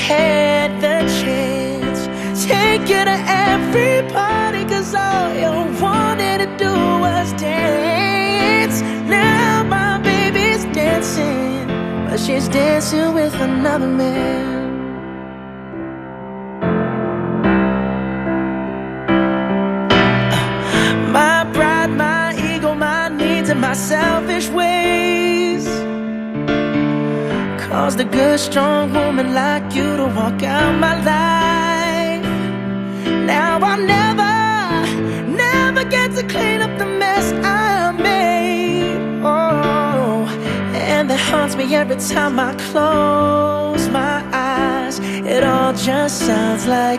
had the chance, take you to every party, cause all you wanted to do was dance. Now my baby's dancing, but she's dancing with another man. My pride, my ego, my needs, and my selfish ways caused a good, strong woman like you to walk out my life. Now I'll never get to clean up the mess I made. Oh, and that haunts me every time I close my eyes. It all just sounds like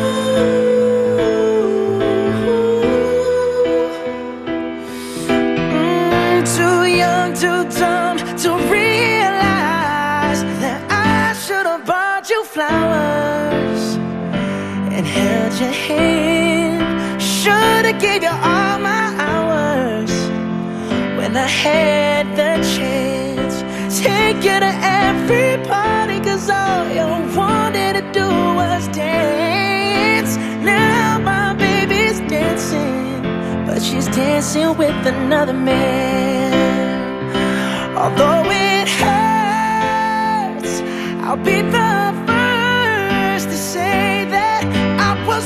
too young, too dumb to realize that I should have bought you flowers and held your hand. Should have gave you all my hours when I had the chance. Take you to every party, cause all you wanted to do was dance. Now my baby's dancing, but she's dancing with another man. Although it hurts, I'll be the first to say that I was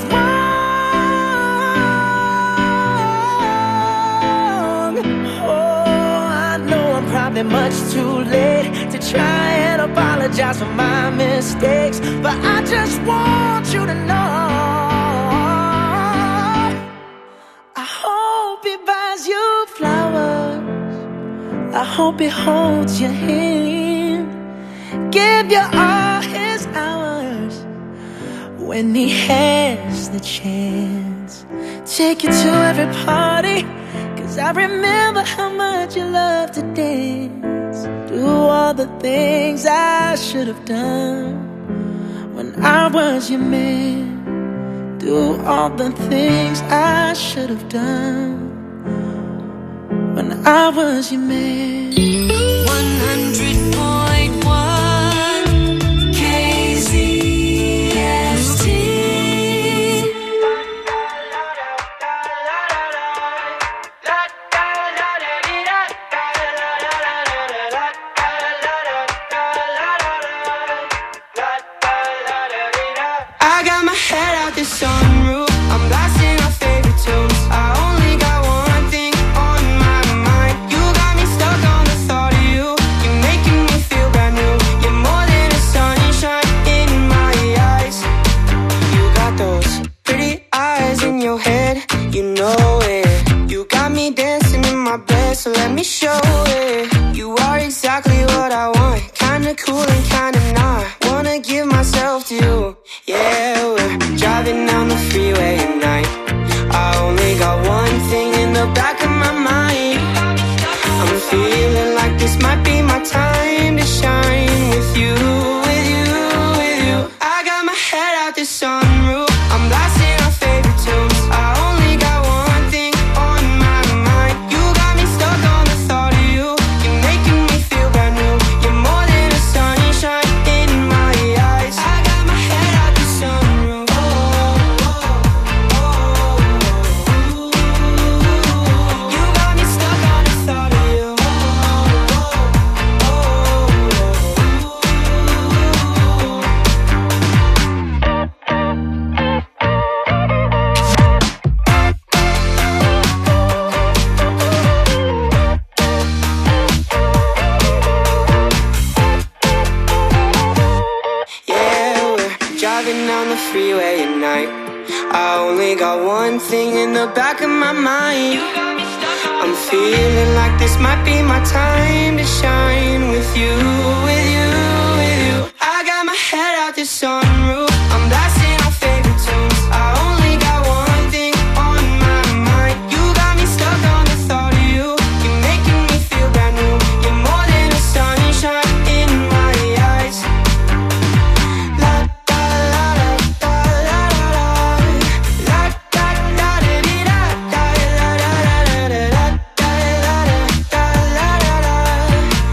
wrong. Oh, I know I'm probably much too late to try and apologize for my mistakes, but I just want you to know I hope he buys you flowers, I hope he holds your hand, give you all his hours when he has the chance. Take you to every party, cause I remember how much you love to dance. Do all the things I should have done when I was your man. Do all the things I should have done when I was your man. 100.1 KZST. I got my head out the sunroof, I'm blasting our favorite tunes. I only got one thing on my mind. You got me stuck on the thought of you. You're making me feel brand new. You're more than a sunshine in my eyes. You got those pretty eyes in your head, you know it. You got me dancing in my bed, so let me show it. You are exactly what I want, kinda cool and kinda not. Wanna give myself to you. Yeah, we're driving down the freeway at night. I only got one thing in the back of my mind. I'm feeling like this might be my time to shine with you, with you, with you. I got my head out the sunroof, I'm blasting our favorite tunes. I only got one thing on my mind. You got me stuck on the thought of you. You're making me feel brand new. You're more than a sunshine in my eyes. I got my head out the sunroof. You got me stuck on the thought of you. Yeah, we're driving down the freeway at night. I only got one thing in the back of my mind. I'm feeling like this might be my time to shine with you, with you, with you. I got my head out the sunroof, I'm blasting our favorite tunes. I only got one thing on my mind. You got me stuck on the thought of you. You're making me feel brand new. You're more than a sunshine in my eyes. La da la da la la la la da da da dee da da la la la la la da da la da la la la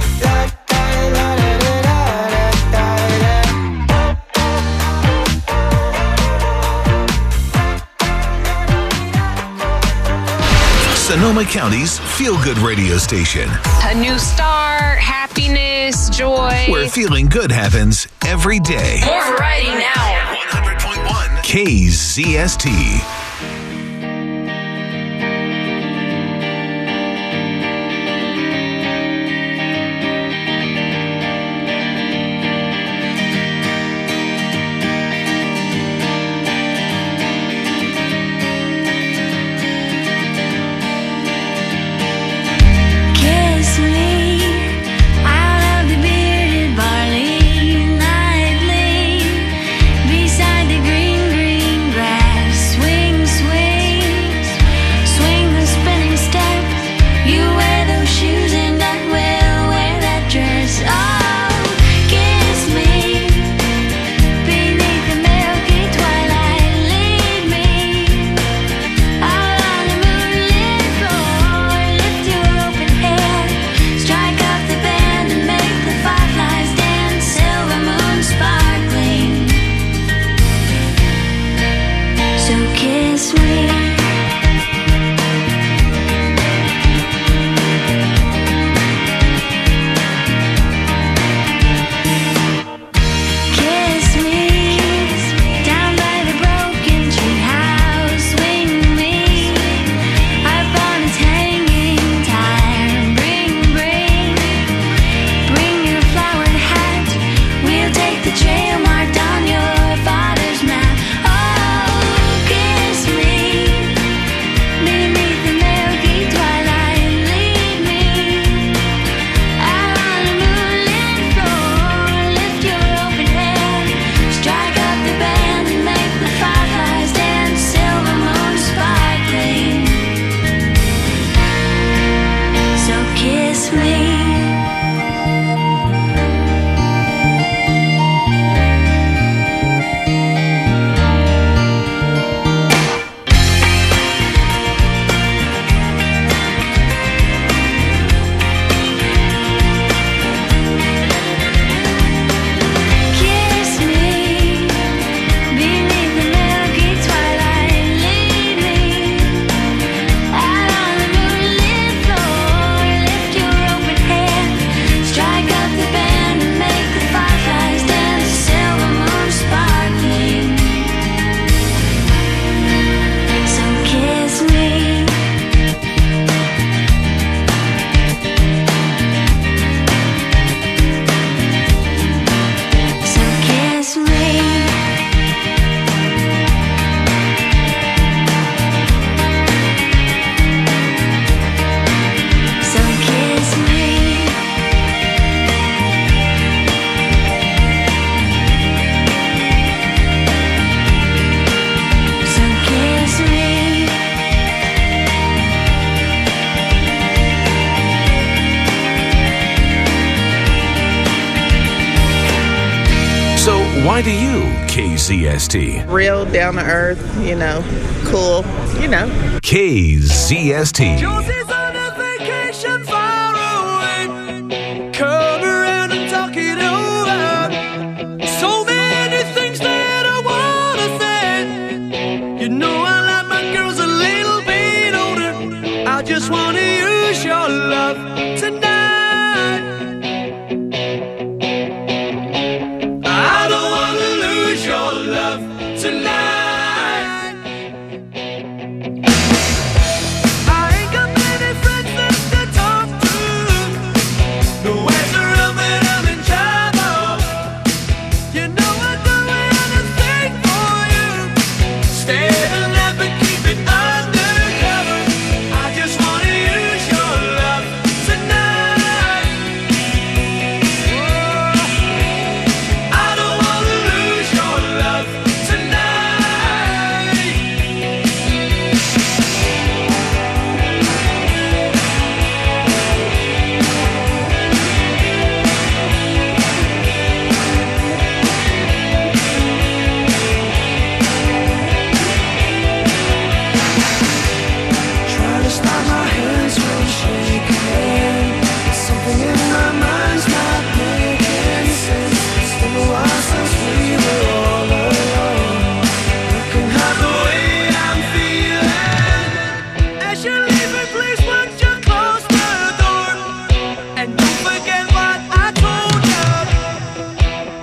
Sonoma County's feel-good radio station, A new start, happiness, joy. where feeling good happens every day. More variety now. 100.1 KZST. Kiss me out of the bearded barley nightly, beside the green, green grass. Swing, swing, swing the spinning step. You wear those shoes and I will wear that dress. Oh, kiss me beneath the milky twilight. Lead me out on the moonlit floor. Lift your open hand, strike up the band and make the fireflies dance. Silver moon sparkling, so kiss me. Kiss me down by the broken tree house. Swing me up on its hanging tire. Bring your flowered hat. We'll take the trail marked on your father's map. Oh, kiss me beneath the milky twilight. Lead me out on the moonlit floor. Lift your open hand, strike up the band and make the fireflies dance. Silver moon sparkling, so kiss me. Kiss me beneath the milky twilight. Lead me out on the moonlit floor. Lift your open hand, strike up the band and make the fireflies dance. Silver moon sparkling, so kiss me. So kiss me. So kiss me. So kiss me. So why do you KZST? Real down to earth, cool, KZST. Josie's on a vacation far away. Come around and talk it over. So many things that I wanna say. I like my girls a little bit older. I just wanna use your love tonight. I don't wanna lose your love tonight. I ain't got many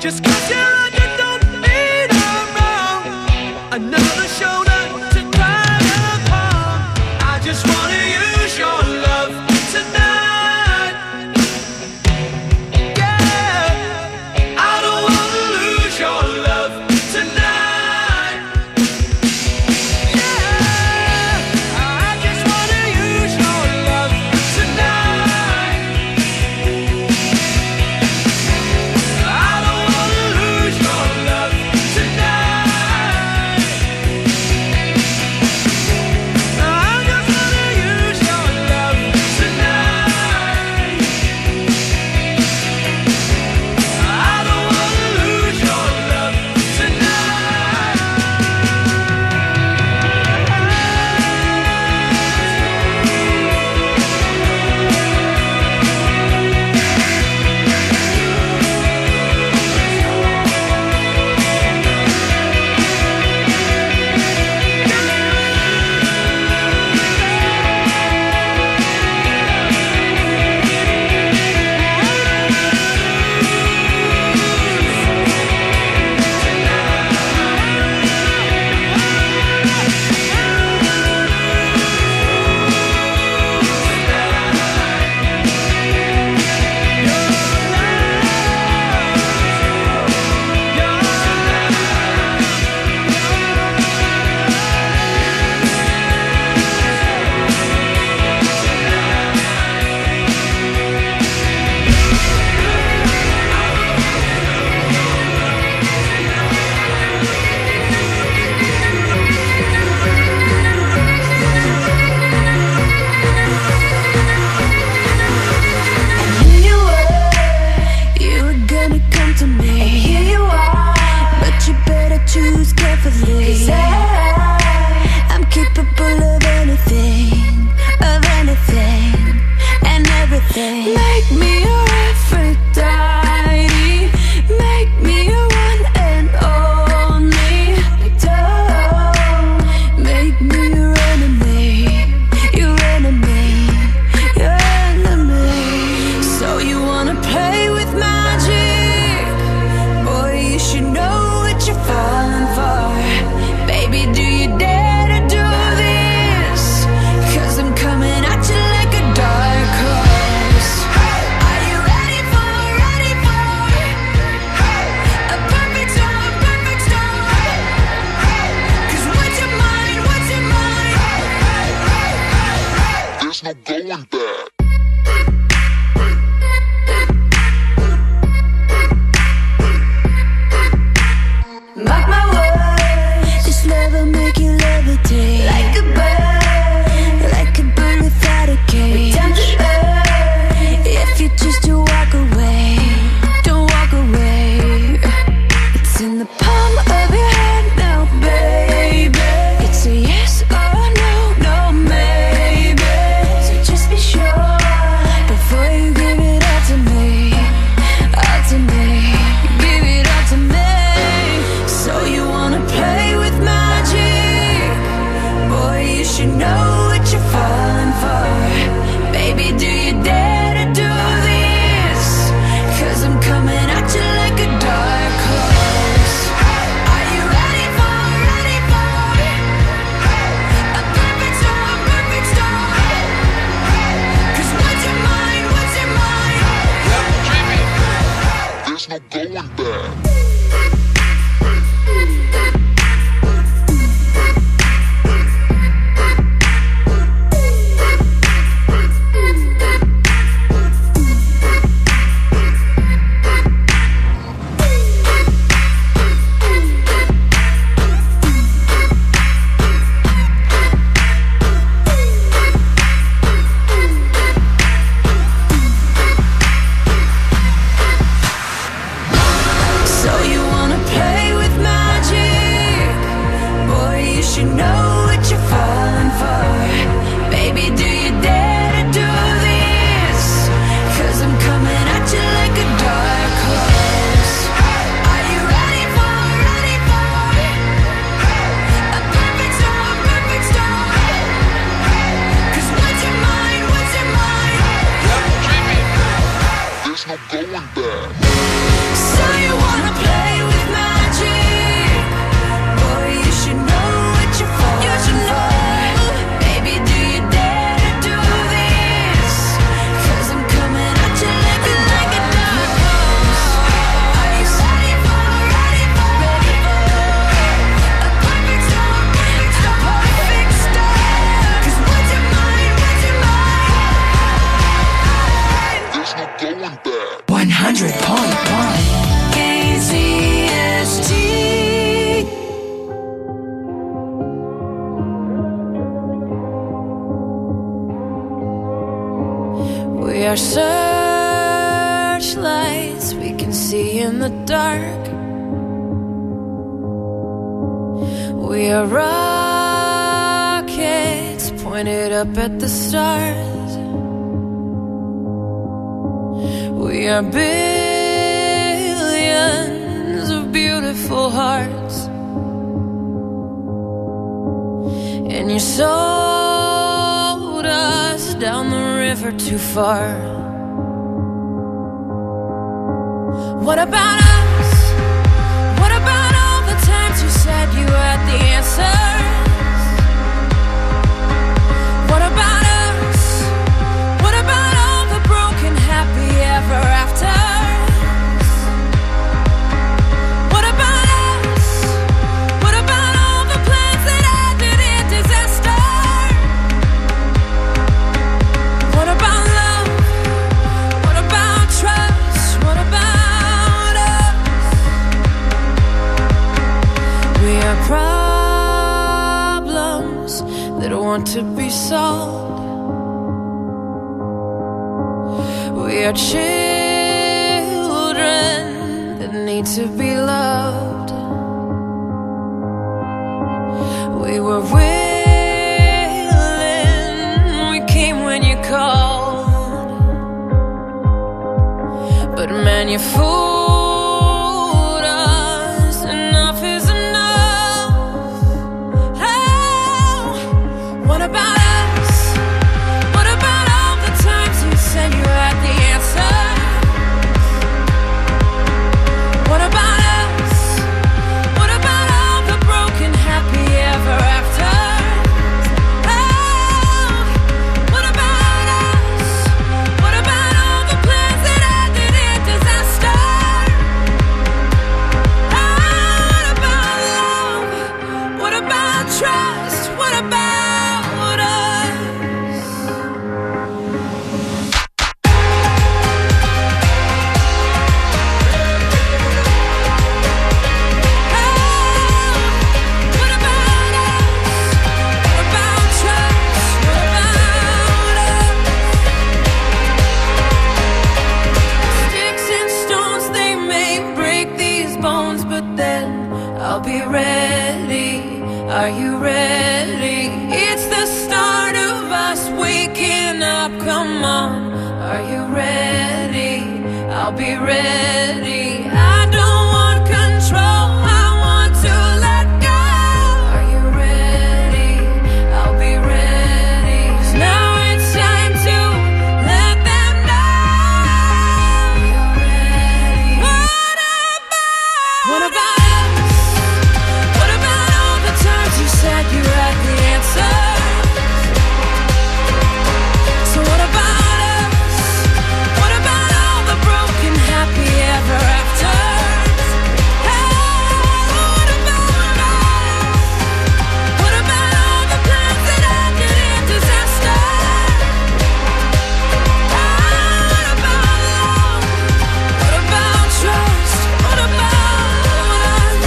Just 'cause you're on, you don't mean I'm wrong. Another shoulder to cry upon. I just wanna use your love tonight. Yeah, I don't wanna lose your love tonight. Yeah, I just wanna use your love tonight. I don't wanna lose your love tonight. I just wanna use your love tonight. I don't wanna lose your love make me your Aphrodite. Make me your one and only. Don't make me your enemy. Your enemy. Your enemy. So you wanna play with magic? Boy, you should know what you're falling for. Baby, do you dare to do this? 'Cause I'm coming at you like a dark horse. Are you ready for a perfect storm, perfect storm? 'Cause what's your mind, what's your mind? There's no going back. Mark my words, this love will make you levitate. Like a bird without a cage. Down to earth, if you choose to walk away, don't walk away. It's in the palm of your hand now, baby. It's a yes or no, no maybe. So just be sure before you give it all to me, all to me. Give it all to me. So you wanna play with magic? Boy, you should know what you're falling for. Baby, do you dare to do this? 'Cause I'm coming at you like a dark horse. Are you ready for a perfect storm, perfect storm? 'Cause what's your mind, what's your mind? There's no going back. So you wanna play with magic? There's no going back. So you wanna play with magic? Boy, you should know what you're for. You should know. Baby, do you dare to do this? 'Cause I'm coming at you looking like a dove. Are you ready for a perfect storm? A perfect storm. 'Cause what's your mind? There's no going back. 100.1 KZST. We are searchlights we can see in the dark. We are rockets pointed up at the stars. We are billions of beautiful hearts, and you sold us down the river too far. What about us? What about all the times you said you had the answers? What about us? What about all the broken happy ever afters? What about us? What about all the plans that ended in disaster? What about love? What about trust? What about us? We are problems that want to be solved. We are children that need to be loved. We were willing, we came when you called, but man, you fooled us. Enough is enough. Oh, what about us? What about all the times you said you had the answer? What about us? What about all the broken happy ever afters? Oh, what about us? What about all the plans that ended in disaster? Oh, what about love? What about trust? What about us? What about us? What about trust? What about us? Sticks and stones, they may break these bones, but then I'll be ready. Are you ready? It's the start of us waking up. Come on, are you ready? I'll be ready. I don't want control, I want to let go. Are you ready? I'll be ready. 'Cause now it's time to let them know you're ready. What about us? What about all the times you said you had the answer? So what about us? What about all the broken happy ever afters? Hey, what about us? What about all the plans that ended in disaster? What about love? What about trust? What about us?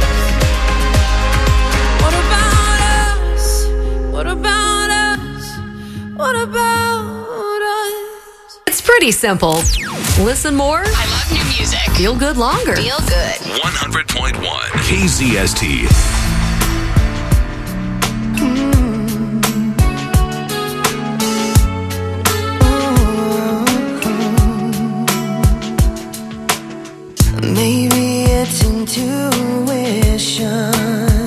What about us? What about us? What about us? It's pretty simple. Listen more, I love new music. feel good longer. Feel good. 100.1 KZST. Maybe it's intuition,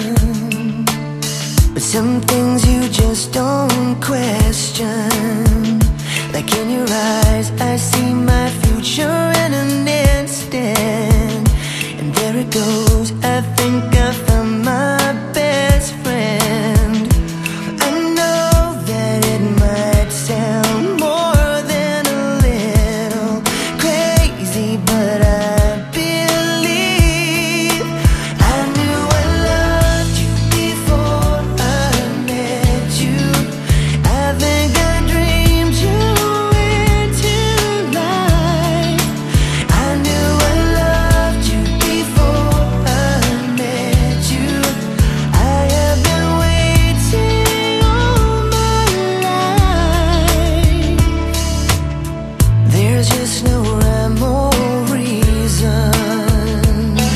but some things you just don't question. Like in your eyes, I see my future. future in an instant. And there it goes, I think I found my best friend. I know that it might sound more than a little crazy, but I believe I knew I loved you before I met you. I think I dreamed you into life. I knew I loved you before I met you. I have been waiting all my life. There's just no rhyme or reason,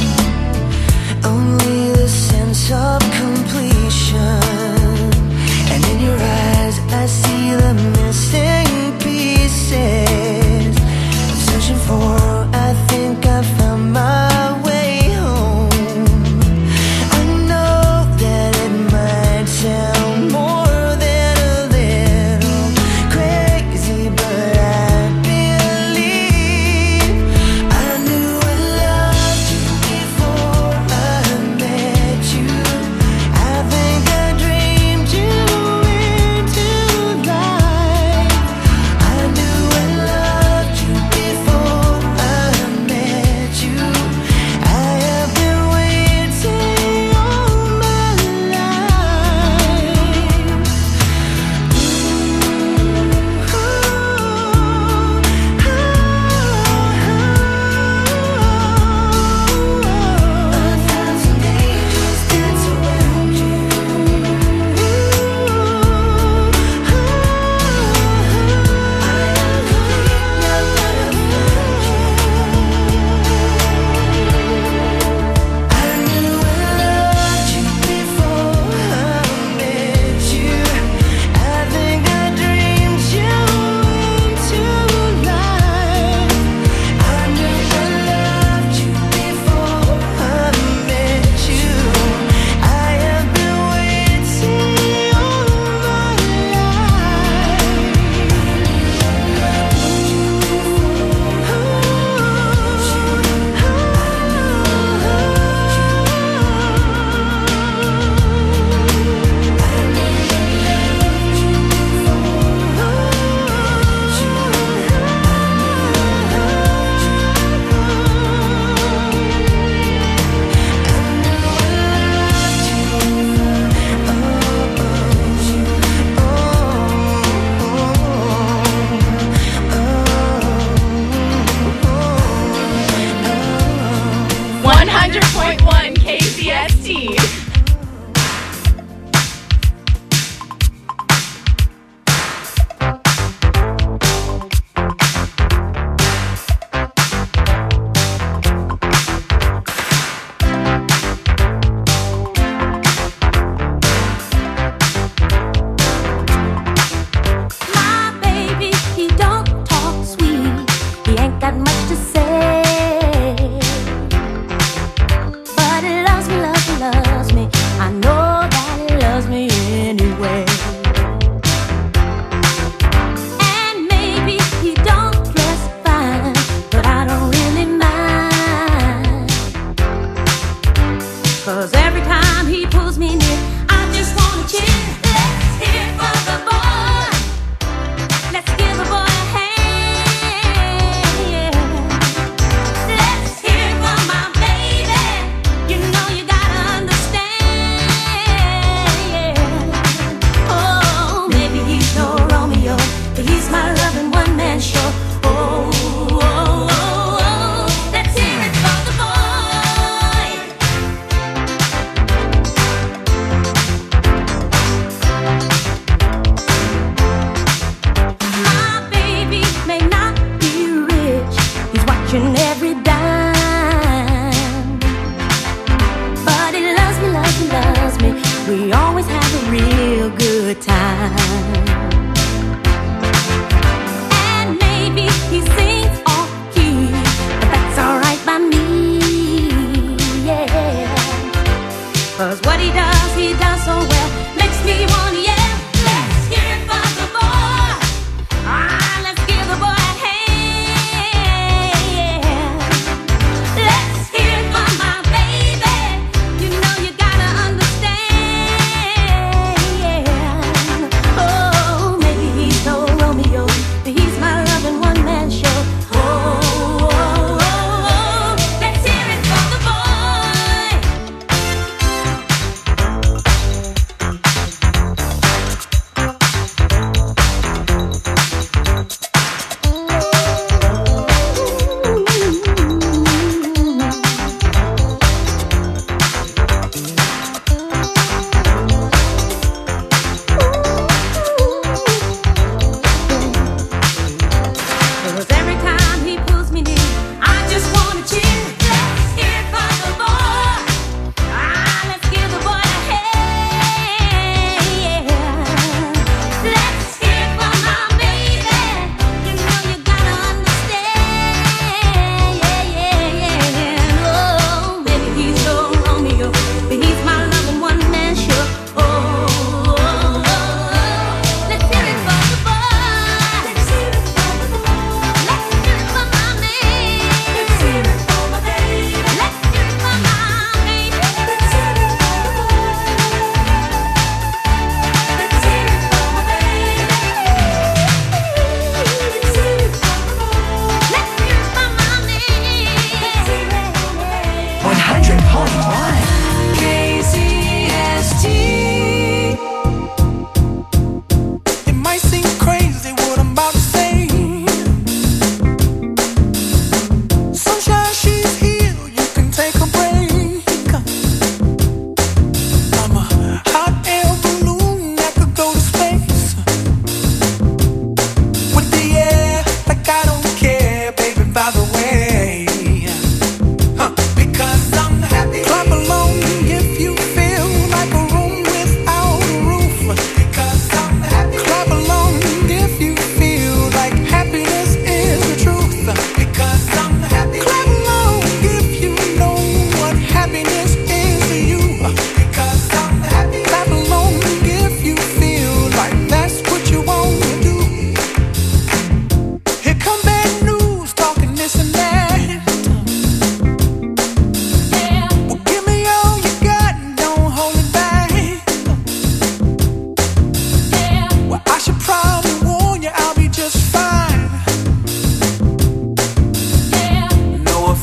only the sense of completion. And in your eyes I see the missing pieces. I'm searching for, I think I found my way home. I know that it might sound more than a little crazy, but I believe I knew I loved you before I met you. I think I dreamed you into life. I knew I loved you before I met you. I have been waiting all my KZST. My baby, he don't talk sweet. He ain't got much to say, but he loves me, loves me, loves me. I know that he loves me anyway. And maybe he don't dress fine, but I don't really mind, 'cause every time he pulls me near, I just wanna cheer. Let's hear it for the boy. Let's give the boy a hand, yeah. Let's hear it for my baby. You know you gotta understand, yeah. Oh, maybe he's no Romeo, but he's my loving one-man show. Oh, oh, oh, oh. Let's hear it for the boy. My baby may not be rich, he's watching every dime, but he loves me, loves me, loves me. We always have a real good time. And maybe he sings off key, but that's alright by me, yeah. 'Cause what he does so well, makes me wanna yell. Let's hear it for the boy. Ah, let's give the boy a hand.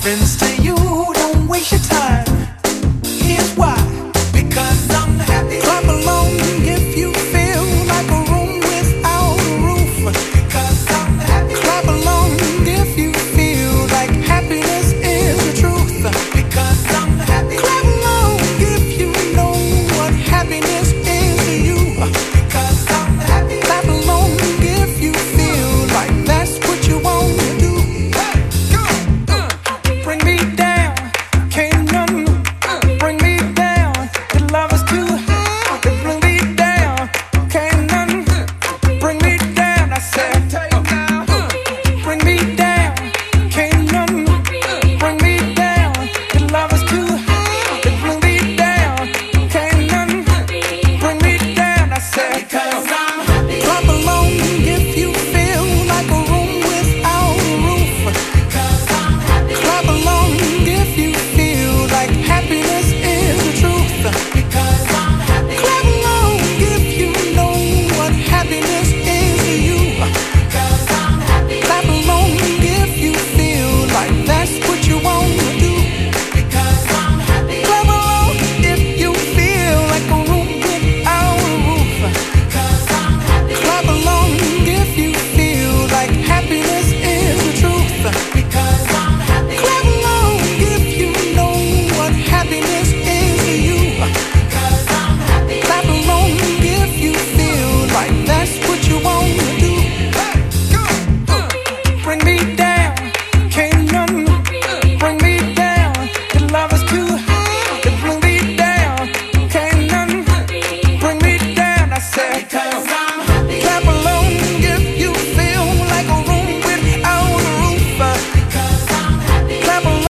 happens to you, don't waste your time.